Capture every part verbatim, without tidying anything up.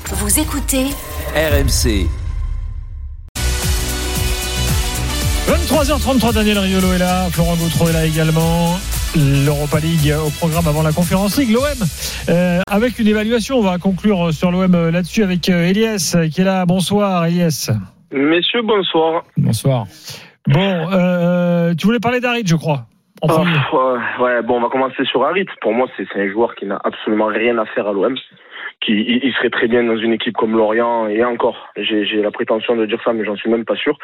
Vous écoutez R M C. vingt-trois heures trente-trois, Daniel Riolo est là, Florent Gautreau est là également. L'Europa League au programme avant la Conference League. L'O M, euh, avec une évaluation, on va conclure sur l'O M là-dessus avec euh, Elias qui est là. Bonsoir Elias. Messieurs, bonsoir. Bonsoir. Bon, euh, tu voulais parler d'Harit, je crois. En oh, ouais, ouais, bon, on va commencer sur Harit. Pour moi, c'est, c'est un joueur qui n'a absolument rien à faire à l'O M. Qui, il, il serait très bien dans une équipe comme Lorient, et encore, j'ai, j'ai la prétention de dire ça, mais j'en suis même pas sûr.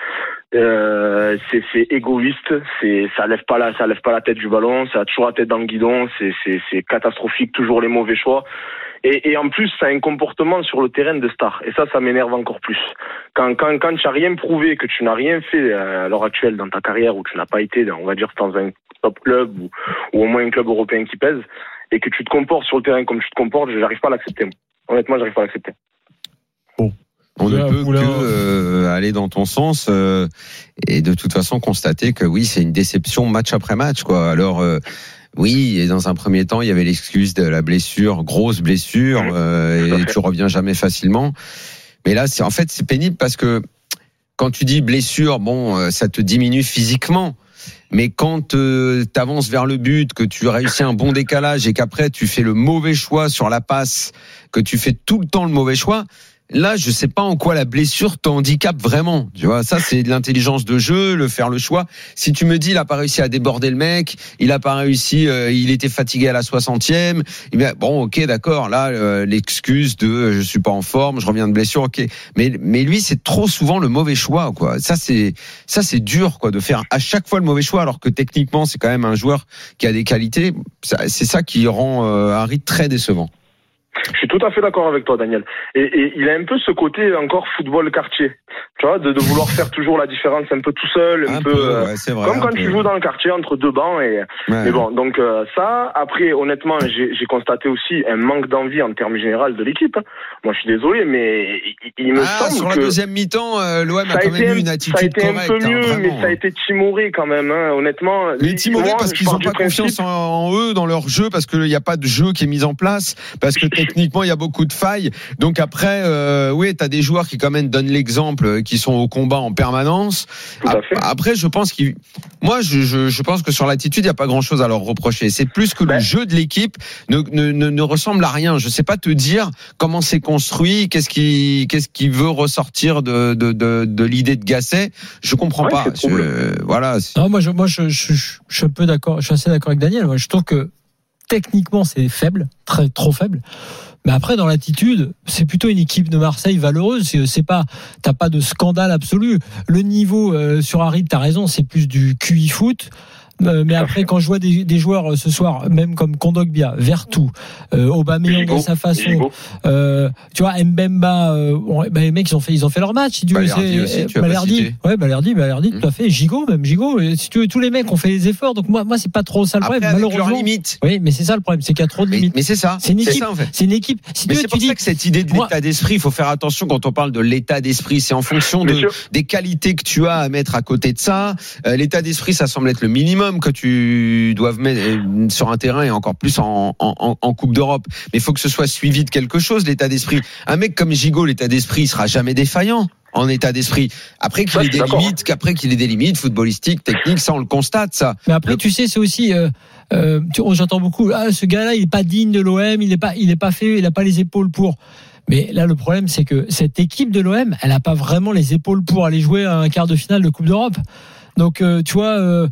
Euh, c'est, c'est égoïste, c'est, ça lève pas la, ça lève pas la tête du ballon, ça a toujours la tête dans le guidon, c'est, c'est, c'est catastrophique, toujours les mauvais choix. Et, et en plus, ça a un comportement sur le terrain de star. Et ça, ça m'énerve encore plus. Quand, quand, quand tu n'as rien prouvé, que tu n'as rien fait à l'heure actuelle dans ta carrière, ou tu n'as pas été, on va dire, dans un top club, ou, ou au moins un club européen qui pèse, et que tu te comportes sur le terrain comme tu te comportes, j'arrive pas à l'accepter. Honnêtement, j'arrive pas à l'accepter. Bon. On ne peut que euh, aller dans ton sens euh, et de toute façon constater que oui, c'est une déception match après match, quoi. Alors euh, oui, et dans un premier temps, il y avait l'excuse de la blessure, grosse blessure, euh, et tu reviens jamais facilement. Mais là, c'est en fait c'est pénible parce que quand tu dis blessure, bon, ça te diminue physiquement. Mais quand euh, tu avances vers le but, que tu réussis un bon décalage et qu'après tu fais le mauvais choix sur la passe, que tu fais tout le temps le mauvais choix, là je sais pas en quoi la blessure te handicape vraiment. Tu vois, ça c'est de l'intelligence de jeu, le faire le choix. Si tu me dis il a pas réussi à déborder le mec, il a pas réussi, euh, il était fatigué à la soixantième, eh bien, bon ok d'accord, là euh, l'excuse de euh, je suis pas en forme, je reviens de blessure, ok. Mais mais lui c'est trop souvent le mauvais choix, quoi. Ça c'est ça c'est dur, quoi, de faire à chaque fois le mauvais choix alors que techniquement c'est quand même un joueur qui a des qualités. C'est ça qui rend euh, Harit très décevant. Je suis tout à fait d'accord avec toi, Daniel. Et, et il a un peu ce côté encore football quartier. Tu vois, de, de vouloir faire toujours la différence un peu tout seul, un, un peu, peu ouais, c'est vrai, comme quand peu. Tu joues dans le quartier entre deux bancs. Et, ouais. Mais bon, donc euh, ça. Après, honnêtement, j'ai, j'ai constaté aussi un manque d'envie en termes général de l'équipe. Moi, je suis désolé, mais il, il me ah, semble sur que la deuxième mi-temps, euh, l'O M a, a quand même eu une attitude correcte. Ça a été correcte, un peu mieux, hein, mais ça a été timoré quand même. Hein, honnêtement. Mais timoré parce qu'ils n'ont pas confiance en, en eux, dans leur jeu, parce qu'il n'y a pas de jeu qui est mis en place, parce que techniquement il y a beaucoup de failles. Donc après, euh, oui, t'as des joueurs qui quand même donnent l'exemple, qui sont au combat en permanence. Après, je pense qu'il, moi, je, je, je pense que sur l'attitude, il y a pas grand-chose à leur reprocher. C'est plus que le ouais. jeu de l'équipe ne, ne, ne, ne ressemble à rien. Je sais pas te dire comment c'est construit, qu'est-ce qui, qu'est-ce qui veut ressortir de, de, de, de l'idée de Gasset. Je comprends ouais, pas. Je, voilà. Non, moi, je, moi, je, je, je, je suis un peu d'accord. Je suis assez d'accord avec Daniel. Moi, je trouve que techniquement, c'est faible, très, trop faible. Mais après, dans l'attitude, c'est plutôt une équipe de Marseille valeureuse. C'est, c'est pas, t'as pas de scandale absolu. Le niveau euh, sur Harit, t'as raison, c'est plus du Q I foot. Euh, mais après, quand je vois des, des joueurs euh, ce soir, même comme Kondogbia, Vertou, euh, Aubameyang à sa façon, euh, tu vois, Mbemba, euh, bon, bah, les mecs ils ont fait, ils ont fait leur match. Si tu veux, Balerdi aussi, tu as Balerdi, ouais, Balerdi, Balerdi, mmh. tout à fait. Gigot, même Gigot. Si tu veux, tous les mecs ont fait les efforts. Donc moi, moi, c'est pas trop ça le après, problème. Malheureusement, leur limite. Oui, mais c'est ça le problème, c'est qu'il y a trop de limites. Mais, mais c'est ça. C'est une équipe. C'est, ça, en fait. c'est une équipe. Si mais tu c'est veux, pour tu ça dis, que cette idée de moi, l'état d'esprit, il faut faire attention quand on parle de l'état d'esprit. C'est en fonction de, des qualités que tu as à mettre à côté de ça. Euh, l'état d'esprit, ça semble être le minimum que tu dois mettre sur un terrain et encore plus en, en, en Coupe d'Europe. Mais il faut que ce soit suivi de quelque chose, l'état d'esprit. Un mec comme Gigot, l'état d'esprit, il sera jamais défaillant en état d'esprit. Après qu'il ait des limites, qu'après qu'il ait des limites footballistiques, techniques, ça on le constate, ça. Mais après, le... tu sais, c'est aussi, euh, euh, tu, j'entends beaucoup, ah, ce gars-là, il est pas digne de l'O M, il est pas, il est pas fait, il a pas les épaules pour. Mais là, le problème, c'est que cette équipe de l'O M, elle a pas vraiment les épaules pour aller jouer à un quart de finale de Coupe d'Europe. Donc, euh, tu vois, euh,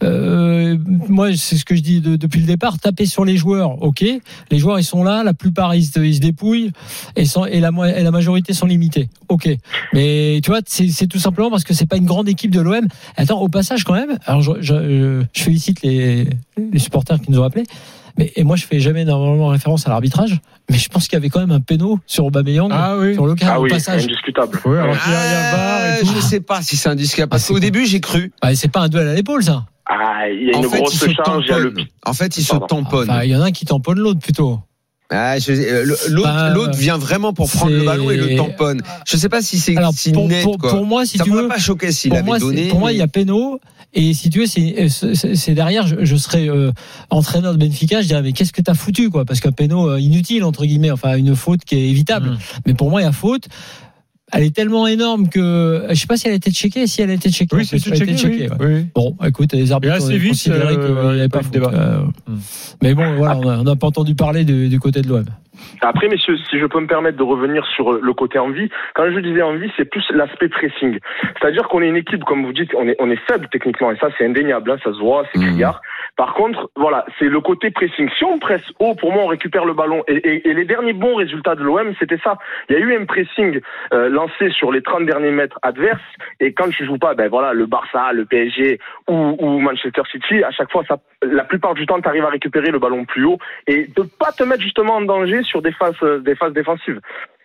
euh, moi, c'est ce que je dis de, depuis le départ, taper sur les joueurs, ok. Les joueurs, ils sont là, la plupart, ils se, ils se dépouillent, et, sans, et, la, et la majorité sont limités, ok. Mais tu vois, c'est, c'est tout simplement parce que c'est pas une grande équipe de l'O M. Attends, au passage, quand même, alors je, je, je félicite les, les supporters qui nous ont appelés. Mais, et moi, je fais jamais normalement référence à l'arbitrage, mais je pense qu'il y avait quand même un péno sur Aubameyang, ah oui. sur le cas ah au oui, passage. C'est indiscutable. Oui, alors, ah, il y a, il y a VAR et tout. Je sais pas si c'est indiscutable, parce ah, qu'au début, j'ai cru. Ah, c'est pas un duel à l'épaule, ça. Ah, il y a en une fait, grosse charge. Il y a le... En fait, ils se tamponnent. Enfin, il y en a un qui tamponne l'autre, plutôt. Ah, je, l'autre, bah, l'autre vient vraiment pour prendre le ballon et le tamponne. Je sais pas si c'est alors, si pour, net. Pour, quoi. pour moi, si ça tu m'aurait veux, pas choqué s'il avait moi, donné. Pour mais... moi, il y a Penaud. Et si tu veux, c'est, c'est, c'est derrière, je, je serais euh, entraîneur de Benfica, je dirais mais qu'est-ce que t'as foutu quoi ? Parce qu'un péno euh, inutile entre guillemets, enfin une faute qui est évitable. Mmh. Mais pour moi, il y a faute. Elle est tellement énorme que je sais pas si elle a été checkée, si elle a été checkée. Oui, c'est checké. checké oui. Ouais. Oui. Bon, écoute, les arbitres ont considéré qu'il n'y avait pas de débat. Euh, mmh. Mais bon, voilà, on n'a pas entendu parler du, du côté de l'O M. Après, messieurs, si je peux me permettre de revenir sur le côté envie, quand je disais envie, c'est plus l'aspect pressing. C'est-à-dire qu'on est une équipe, comme vous dites, on est, on est faible techniquement, et ça c'est indéniable, hein, ça se voit, c'est criard. Par contre, voilà, c'est le côté pressing. Si on presse haut, pour moi, on récupère le ballon. Et, et, et les derniers bons résultats de l'O M, c'était ça. Il y a eu un pressing euh, lancé sur les trente derniers mètres adverses, et quand tu joues pas, ben voilà, le Barça, le P S G ou, ou Manchester City, à chaque fois, ça, la plupart du temps, tu arrives à récupérer le ballon plus haut et de pas te mettre justement en danger sur des phases, des phases défensives.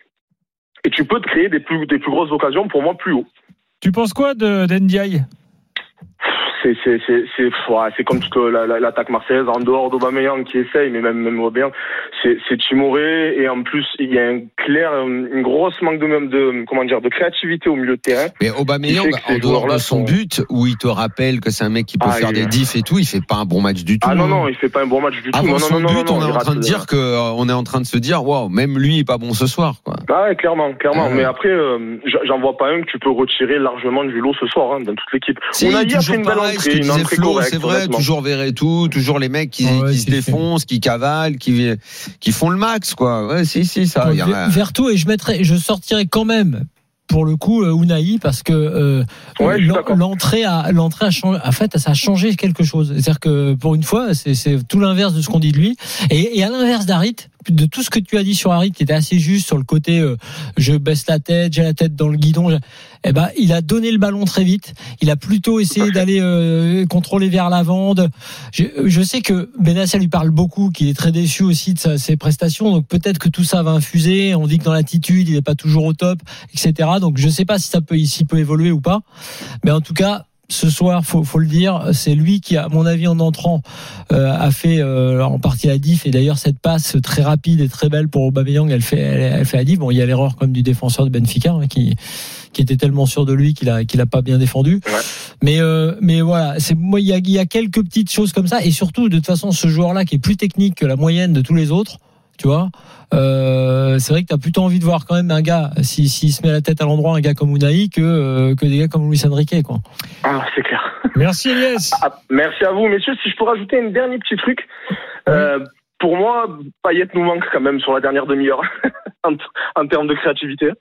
Et tu peux te créer des plus, des plus grosses occasions, pour moi, plus haut. Tu penses quoi de d'Ndiaye ? C'est, c'est, c'est, c'est, ouais, c'est comme toute la, la, l'attaque marseillaise, en dehors d'Aubameyang qui essaye, mais même, même Aubameyang, c'est, c'est timoré, et en plus, il y a un clair, une grosse manque de, même de, comment dire, de créativité au milieu de terrain. Mais Aubameyang, en dehors de son sont... but, où il te rappelle que c'est un mec qui peut ah, faire il... des diffs et tout, il fait pas un bon match du tout. Ah non, non, il fait pas un bon match du tout. Avant non, son non, but, non, non, on non, est en train de dire que, euh, on est en train de se dire, waouh, même lui est pas bon ce soir, quoi. Ah ouais, clairement, clairement. Euh... Mais après, euh, j'en vois pas un que tu peux retirer largement du lot ce soir, hein, dans toute l'équipe. Si, on a hier fait une belle entrée, une entrée correcte. C'est vrai, toujours Verretou, toujours les mecs qui, ouais, qui se défoncent, qui cavalent, qui, qui font le max, quoi. Ouais, si, si, ça. Donc, y a... Verretou, et je mettrais, je sortirais quand même, pour le coup, euh, Unai, parce que euh, ouais, l'entrée a, l'entrée a changé. En fait, ça a changé quelque chose. C'est-à-dire que pour une fois, c'est, c'est tout l'inverse de ce qu'on dit de lui. Et, et à l'inverse d'Harit, de tout ce que tu as dit sur Harit, qui était assez juste sur le côté, euh, je baisse la tête, j'ai la tête dans le guidon. Je... Eh ben, il a donné le ballon très vite. Il a plutôt essayé d'aller euh, contrôler vers l'avant. Je, je sais que Benassia lui parle beaucoup, qu'il est très déçu aussi de sa, ses prestations. Donc peut-être que tout ça va infuser. On dit que dans l'attitude, il n'est pas toujours au top, et cetera. Donc je ne sais pas si ça peut, s'il peut évoluer ou pas. Mais en tout cas, ce soir, faut, faut le dire, c'est lui qui, à mon avis, en entrant, euh, a fait euh, en partie la diff. Et d'ailleurs, cette passe très rapide et très belle pour Aubameyang, elle fait, elle, elle fait la diff. Bon, il y a l'erreur comme du défenseur de Benfica, hein, qui, qui était tellement sûr de lui qu'il a, qu'il a pas bien défendu. Ouais. Mais, euh, mais voilà, c'est moi, il y a, il y a quelques petites choses comme ça. Et surtout, de toute façon, ce joueur-là qui est plus technique que la moyenne de tous les autres. Tu vois, euh, c'est vrai que t'as plutôt envie de voir quand même un gars, s'il si, si se met la tête à l'endroit, un gars comme Unai, que, euh, que des gars comme Luis Enrique, quoi. Ah, c'est clair. Merci Elias. Ah, merci à vous, messieurs. Si je peux rajouter un dernier petit truc, euh, oui. Pour moi, Payet nous manque quand même sur la dernière demi-heure en, en termes de créativité.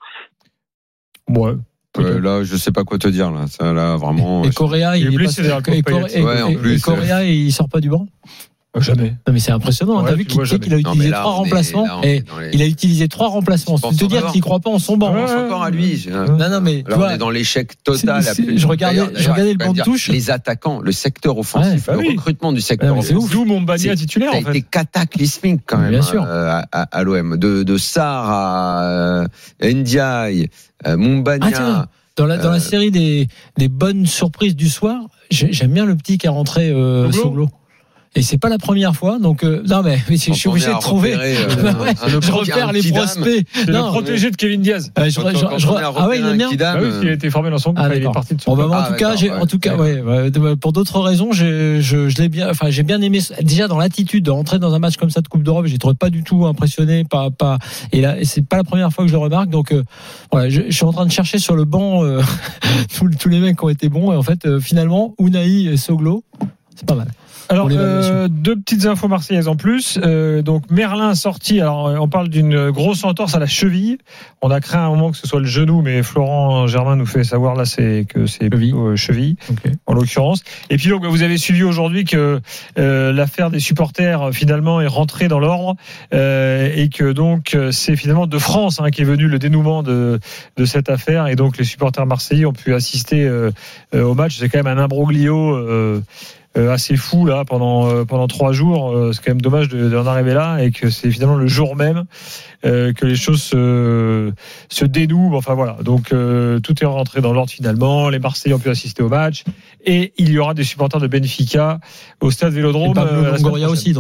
Ouais. Euh, là, je sais pas quoi te dire là. Ça, là, vraiment. Et, et Correa, il, il est blessé. Et, Correa, ouais, en plus, et Correa, il sort pas du banc. Jamais. Non mais c'est impressionnant. Ouais, t'as vu qu'il, qu'il a utilisé non, trois remplacements est, et les... il a utilisé trois remplacements. C'est te dire qu'il croit pas en son banc. Je pense encore à lui. Non non mais là, on est dans l'échec total. C'est, c'est, je regardais, je regardais le banc de touche. Les attaquants, le secteur offensif, ouais, le oui. recrutement du secteur ouais, offensif. D'où mon Bagna titulaire. Ça a été cataclysmique quand même. Bien sûr. À, à, à l'O M, de, de Sarr à Ndiaye, Mumbagna. Ah, dans la dans la série des des bonnes surprises du soir, j'aime bien le petit qui est rentré euh, Soglo. Et c'est pas la première fois, donc euh, non mais, mais je suis obligé de trouver. Repérer, euh, ouais, un, un je repère les prospects. C'est le protégé de Kevin Diaz. Euh, je, je, je, je, ah ouais, il est bien. Ah oui, il a été formé dans son groupe. Ah, il est parti de son. Bon, bah, en ah, tout cas, j'ai, en tout cas, ouais, ouais, pour d'autres raisons, je, je, je l'ai bien, enfin, j'ai bien aimé. Déjà dans l'attitude de rentrer dans un match comme ça de Coupe d'Europe, j'ai trouvé pas du tout impressionné, pas, pas. Et là, c'est pas la première fois que je le remarque, donc euh, voilà, je, je suis en train de chercher sur le banc euh, tous, tous les mecs qui ont été bons, et en fait, euh, finalement, Unai et Soglo, c'est pas mal. Alors, euh, deux petites infos marseillaises en plus. Euh, donc, Merlin sorti. Alors, on parle d'une grosse entorse à la cheville. On a craint à un moment que ce soit le genou, mais Florent Germain nous fait savoir là c'est que c'est plutôt cheville, okay. En l'occurrence. Et puis donc, vous avez suivi aujourd'hui que euh, l'affaire des supporters finalement est rentrée dans l'ordre euh, et que donc c'est finalement de France hein, qui est venu le dénouement de de cette affaire et donc les supporters marseillais ont pu assister euh, euh, au match. C'est quand même un imbroglio. Euh, Euh, assez fou là pendant euh, pendant trois jours. Euh, c'est quand même dommage de, d'en arriver là et que c'est finalement le jour même euh, que les choses se se dénouent. Enfin voilà. Donc euh, tout est rentré dans l'ordre finalement. Les Marseillais ont pu assister au match et il y aura des supporters de Benfica au stade Vélodrome. Et Pablo Longoria aussi donc.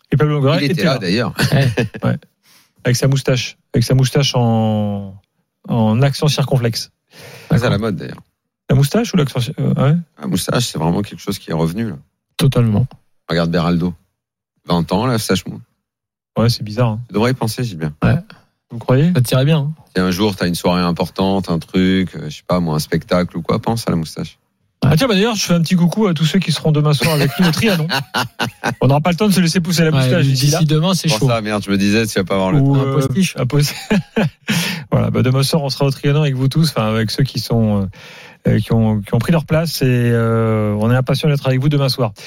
Et Pablo Longoria il était, était là, là d'ailleurs. Ouais. Ouais. Avec sa moustache, avec sa moustache en en accent circonflexe. Ah, c'est à la mode d'ailleurs. La moustache ou l'accent euh, ouais. La moustache, c'est vraiment quelque chose qui est revenu là. Totalement. Regarde Beraldo, vingt ans là, sache-moi. Ouais, c'est bizarre. Hein. Tu devrais y penser, j'y bien. Ouais. Vous croyez ? Ça tirait bien. Hein. Si un jour t'as une soirée importante, un truc, je sais pas moi, un spectacle ou quoi, pense à la moustache. Ah tiens, bah d'ailleurs, je fais un petit coucou à tous ceux qui seront demain soir avec nous au Trianon. On n'aura pas le temps de se laisser pousser la moustache ouais, d'ici là. Demain, c'est chaud. Pour ça, merde, je me disais, tu vas pas avoir le Ou, temps. euh, un postiche. Un post... voilà, bah demain soir, on sera au Trianon avec vous tous, enfin avec ceux qui sont euh, qui ont qui ont pris leur place et euh, on est impatient d'être avec vous demain soir.